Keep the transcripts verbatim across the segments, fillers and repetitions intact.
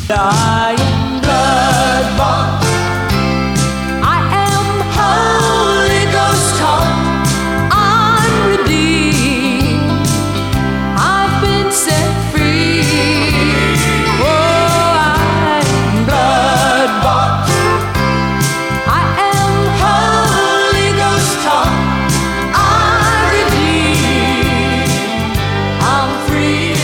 I am blood-bought. I am Holy Ghost taught. I'm redeemed. I've been set free. Oh, I am blood-bought. I am Holy Ghost taught. I'm redeemed. I'm free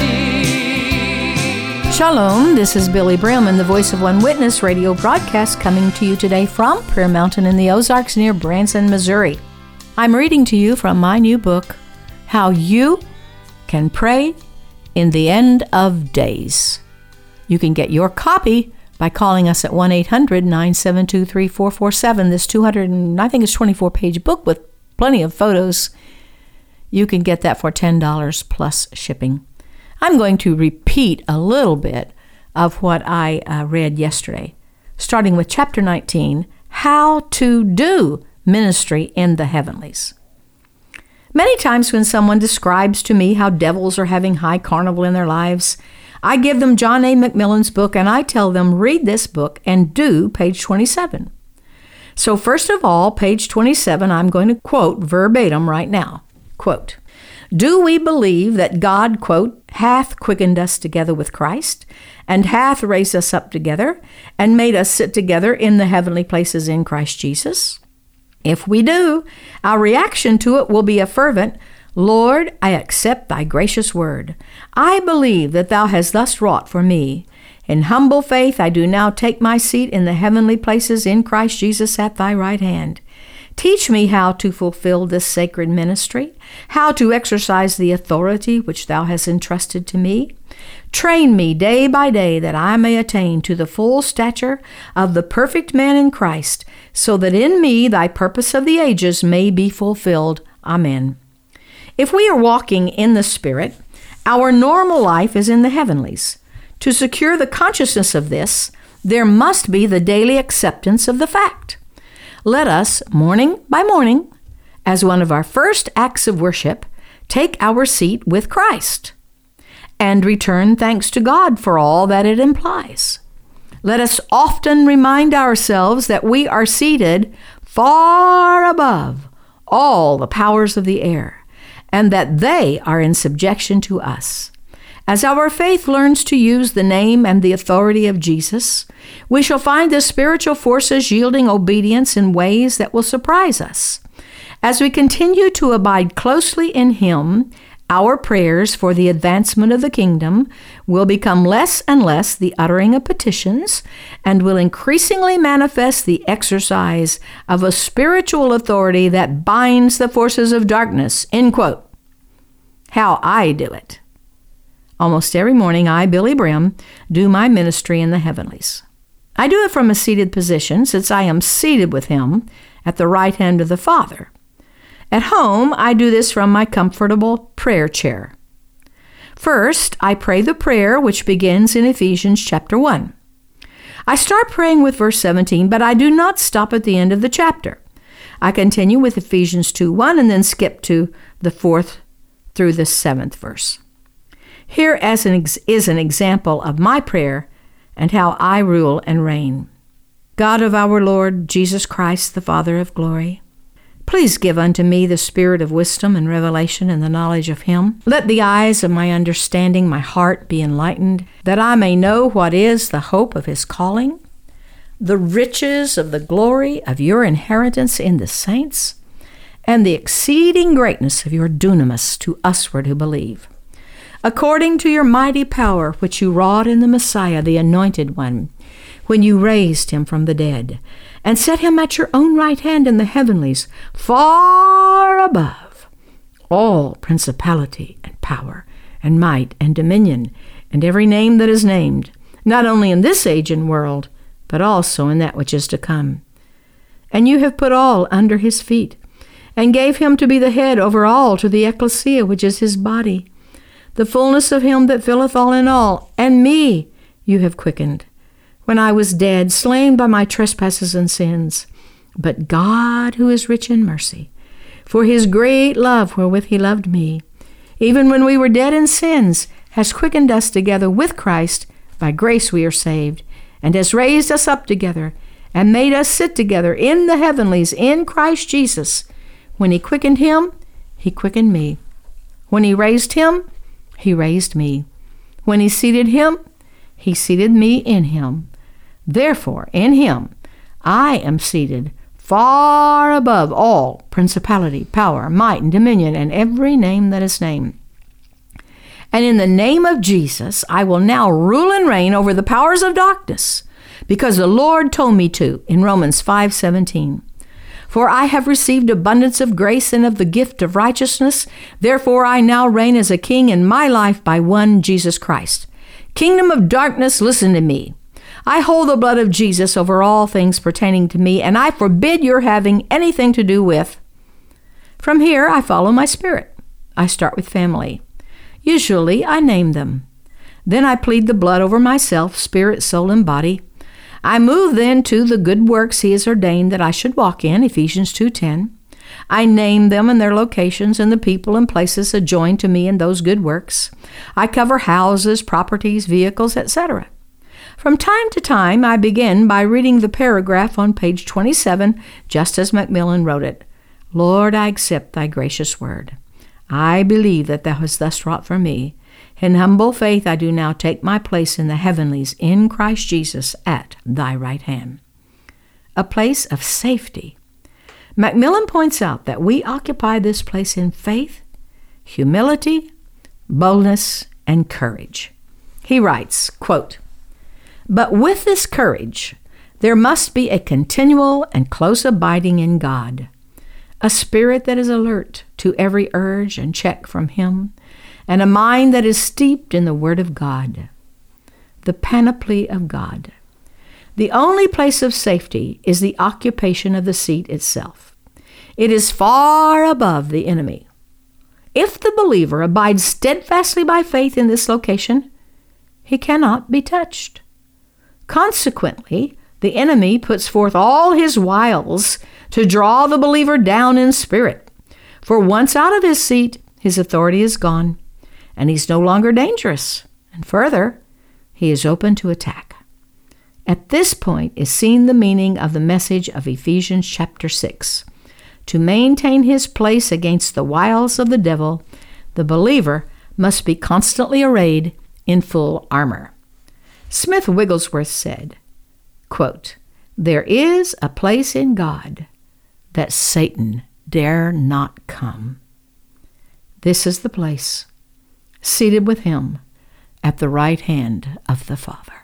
indeed. Shalom, this is Billy Brim and the Voice of One Witness radio broadcast coming to you today from Prayer Mountain in the Ozarks near Branson, Missouri. I'm reading to you from my new book, How You Can Pray in the End of Days. You can get your copy by calling us at one eight hundred nine seven two three four four seven. This two hundred, and I think it's twenty-four page book with plenty of photos. You can get that for ten dollars plus shipping. I'm going to repeat a little bit of what I uh, read yesterday, starting with chapter nineteen, How to Do Ministry in the Heavenlies. Many times when someone describes to me how devils are having high carnival in their lives, I give them John A. McMillan's book and I tell them, read this book and do page twenty-seven. So first of all, page twenty-seven, I'm going to quote verbatim right now. Quote, do we believe that God, quote, hath quickened us together with Christ, and hath raised us up together, and made us sit together in the heavenly places in Christ Jesus? If we do, our reaction to it will be a fervent, Lord, I accept thy gracious word. I believe that thou hast thus wrought for me. In humble faith I do now take my seat in the heavenly places in Christ Jesus at thy right hand. Teach me how to fulfill this sacred ministry, how to exercise the authority which thou hast entrusted to me. Train me day by day that I may attain to the full stature of the perfect man in Christ, so that in me thy purpose of the ages may be fulfilled. Amen. If we are walking in the Spirit, our normal life is in the heavenlies. To secure the consciousness of this, there must be the daily acceptance of the fact. Let us, morning by morning, as one of our first acts of worship, take our seat with Christ and return thanks to God for all that it implies. Let us often remind ourselves that we are seated far above all the powers of the air, and that they are in subjection to us. As our faith learns to use the name and the authority of Jesus, we shall find the spiritual forces yielding obedience in ways that will surprise us. As we continue to abide closely in Him, our prayers for the advancement of the kingdom will become less and less the uttering of petitions and will increasingly manifest the exercise of a spiritual authority that binds the forces of darkness. End quote. How I do it. Almost every morning, I, Billy Brim, do my ministry in the heavenlies. I do it from a seated position, since I am seated with Him at the right hand of the Father. At home, I do this from my comfortable prayer chair. First, I pray the prayer which begins in Ephesians chapter one. I start praying with verse seventeen, but I do not stop at the end of the chapter. I continue with Ephesians two one and then skip to the fourth through the seventh verse. Here as an ex- is an example of my prayer and how I rule and reign. God of our Lord Jesus Christ, the Father of glory, please give unto me the spirit of wisdom and revelation and the knowledge of Him. Let the eyes of my understanding, my heart be enlightened, that I may know what is the hope of His calling, the riches of the glory of your inheritance in the saints, and the exceeding greatness of your dunamis to usward who believe. According to your mighty power, which you wrought in the Messiah, the Anointed One, when you raised Him from the dead, and set Him at your own right hand in the heavenlies, far above all principality and power and might and dominion, and every name that is named, not only in this age and world, but also in that which is to come. And you have put all under His feet, and gave Him to be the head over all to the ecclesia, which is His body, the fullness of Him that filleth all in all. And me you have quickened, when I was dead, slain by my trespasses and sins. But God, who is rich in mercy, for His great love wherewith He loved me, even when we were dead in sins, has quickened us together with Christ. By grace we are saved, and has raised us up together, and made us sit together in the heavenlies in Christ Jesus. When he quickened him, he quickened me. When he raised him, he raised me. When he seated him, he seated me in him. Therefore, in him, I am seated far above all principality, power, might, and dominion, and every name that is named. And in the name of Jesus, I will now rule and reign over the powers of darkness, because the Lord told me to in Romans five seventeen. For I have received abundance of grace and of the gift of righteousness. Therefore I now reign as a king in my life by one Jesus Christ. Kingdom of darkness, listen to me. I hold the blood of Jesus over all things pertaining to me, and I forbid your having anything to do with. From here, I follow my spirit. I start with family. Usually, I name them. Then I plead the blood over myself, spirit, soul, and body. I move then to the good works he has ordained that I should walk in, Ephesians two ten. I name them and their locations and the people and places adjoined to me in those good works. I cover houses, properties, vehicles, et cetera. From time to time, I begin by reading the paragraph on page twenty-seven, just as Macmillan wrote it. Lord, I accept thy gracious word. I believe that thou hast thus wrought for me. In humble faith I do now take my place in the heavenlies in Christ Jesus at thy right hand. A place of safety. Macmillan points out that we occupy this place in faith, humility, boldness, and courage. He writes, quote, But with this courage, there must be a continual and close abiding in God, a spirit that is alert to every urge and check from him, and a mind that is steeped in the Word of God, the panoply of God. The only place of safety is the occupation of the seat itself. It is far above the enemy. If the believer abides steadfastly by faith in this location, he cannot be touched. Consequently, the enemy puts forth all his wiles to draw the believer down in spirit. For once out of his seat, his authority is gone, and he's no longer dangerous. And further, he is open to attack. At this point is seen the meaning of the message of Ephesians chapter six. To maintain his place against the wiles of the devil, the believer must be constantly arrayed in full armor. Smith Wigglesworth said, quote, There is a place in God that Satan dare not come. This is the place, seated with him at the right hand of the Father.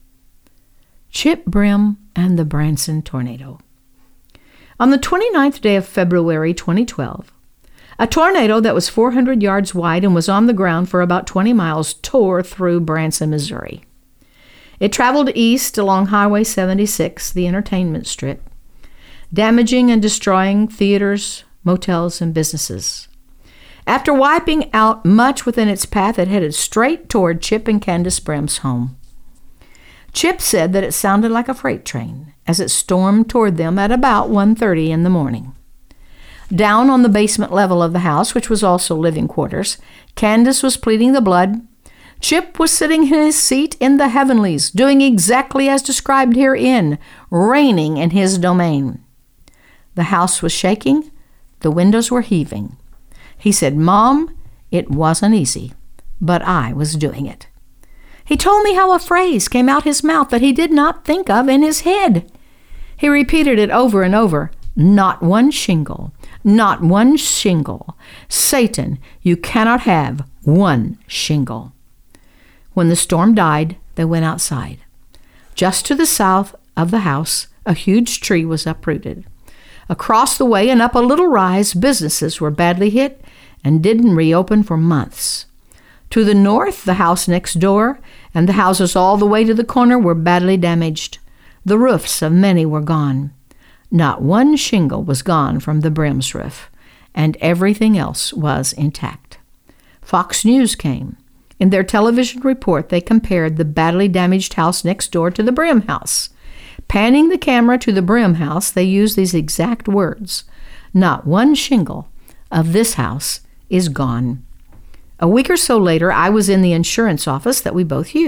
Chip Brim and the Branson Tornado. On the twenty-ninth day of February twenty twelve, a tornado that was four hundred yards wide and was on the ground for about twenty miles tore through Branson, Missouri. It traveled east along Highway seventy-six, the entertainment strip, damaging and destroying theaters, motels, and businesses. After wiping out much within its path, it headed straight toward Chip and Candace Brim's home. Chip said that it sounded like a freight train as it stormed toward them at about one thirty in the morning. Down on the basement level of the house, which was also living quarters, Candace was pleading the blood. Chip was sitting in his seat in the heavenlies, doing exactly as described herein, reigning in his domain. The house was shaking, the windows were heaving. He said, Mom, it wasn't easy, but I was doing it. He told me how a phrase came out his mouth that he did not think of in his head. He repeated it over and over. Not one shingle, not one shingle. Satan, you cannot have one shingle. When the storm died, they went outside. Just to the south of the house, a huge tree was uprooted. Across the way and up a little rise, businesses were badly hit and didn't reopen for months. To the north, the house next door and the houses all the way to the corner were badly damaged. The roofs of many were gone. Not one shingle was gone from the Brim's roof, and everything else was intact. Fox News came. In their television report, they compared the badly damaged house next door to the Brim house. Panning the camera to the Brim house, they used these exact words. Not one shingle of this house is gone. A week or so later, I was in the insurance office that we both use.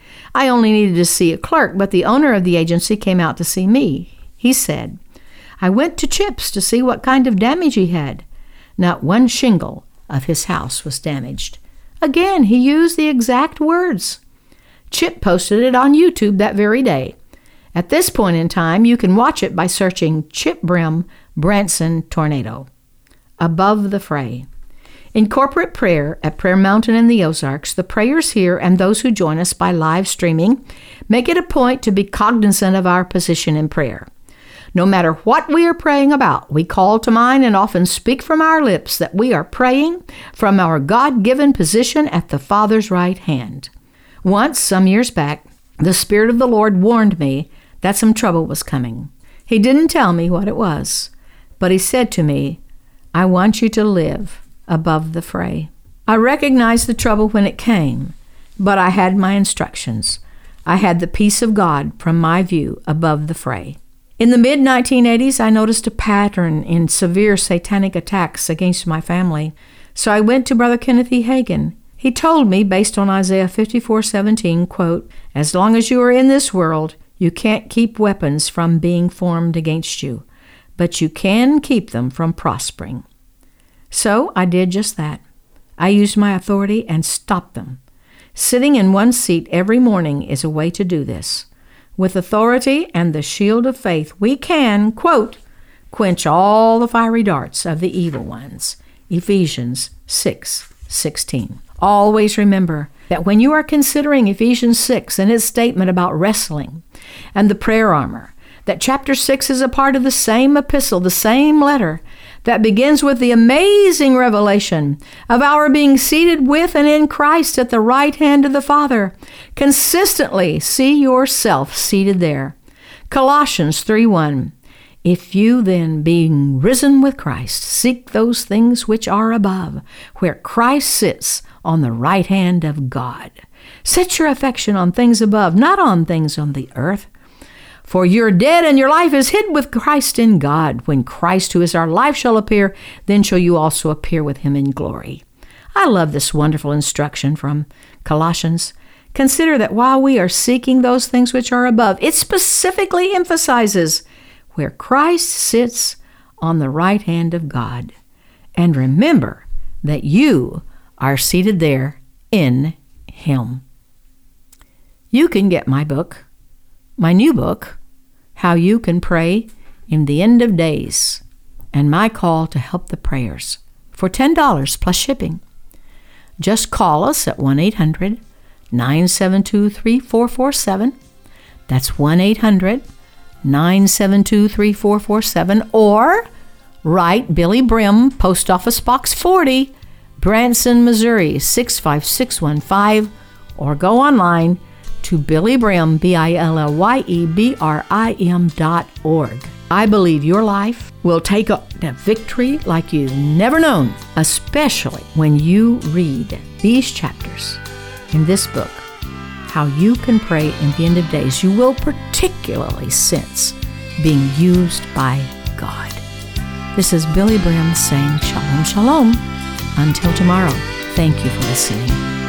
I only needed to see a clerk, but the owner of the agency came out to see me. He said, I went to Chip's to see what kind of damage he had. Not one shingle of his house was damaged. Again, he used the exact words. Chip posted it on YouTube that very day. At this point in time, you can watch it by searching Chip Brim Branson Tornado. Above the Fray. In corporate prayer at Prayer Mountain in the Ozarks, the prayers here and those who join us by live streaming make it a point to be cognizant of our position in prayer. No matter what we are praying about, we call to mind and often speak from our lips that we are praying from our God-given position at the Father's right hand. Once, some years back, the Spirit of the Lord warned me that some trouble was coming. He didn't tell me what it was, but he said to me, I want you to live above the fray. I recognized the trouble when it came, but I had my instructions. I had the peace of God from my view above the fray. In the mid nineteen eighties, I noticed a pattern in severe satanic attacks against my family, so I went to Brother Kenneth E. Hagin. He told me, based on Isaiah fifty-four seventeen, quote, as long as you are in this world, you can't keep weapons from being formed against you, but you can keep them from prospering. So I did just that. I used my authority and stopped them. Sitting in one seat every morning is a way to do this. With authority and the shield of faith, we can, quote, quench all the fiery darts of the evil ones. Ephesians six sixteen. Always remember that when you are considering Ephesians six and its statement about wrestling and the prayer armor, that chapter six is a part of the same epistle, the same letter, that begins with the amazing revelation of our being seated with and in Christ at the right hand of the Father. Consistently see yourself seated there. Colossians three one. If you then, being risen with Christ, seek those things which are above, where Christ sits on the right hand of God. Set your affection on things above, not on things on the earth. For you're dead, and your life is hid with Christ in God. When Christ, who is our life, shall appear, then shall you also appear with him in glory. I love this wonderful instruction from Colossians. Consider that while we are seeking those things which are above, it specifically emphasizes where Christ sits on the right hand of God. And remember that you are seated there in him. You can get my book, my new book, How You Can Pray in the End of Days, and my call to help the prayers, for ten dollars plus shipping. Just call us at one eight hundred nine seven two three four four seven. That's one eight hundred nine seven two three four four seven, or write Billy Brim, Post Office Box forty, Branson, Missouri six five six one five, or go online to Billy Brim, B I L L Y E B R I M dot org. I believe your life will take a, a victory like you've never known, especially when you read these chapters in this book, How You Can Pray in the End of Days. You will particularly sense being used by God. This is Billy Brim saying shalom, shalom. Until tomorrow, thank you for listening.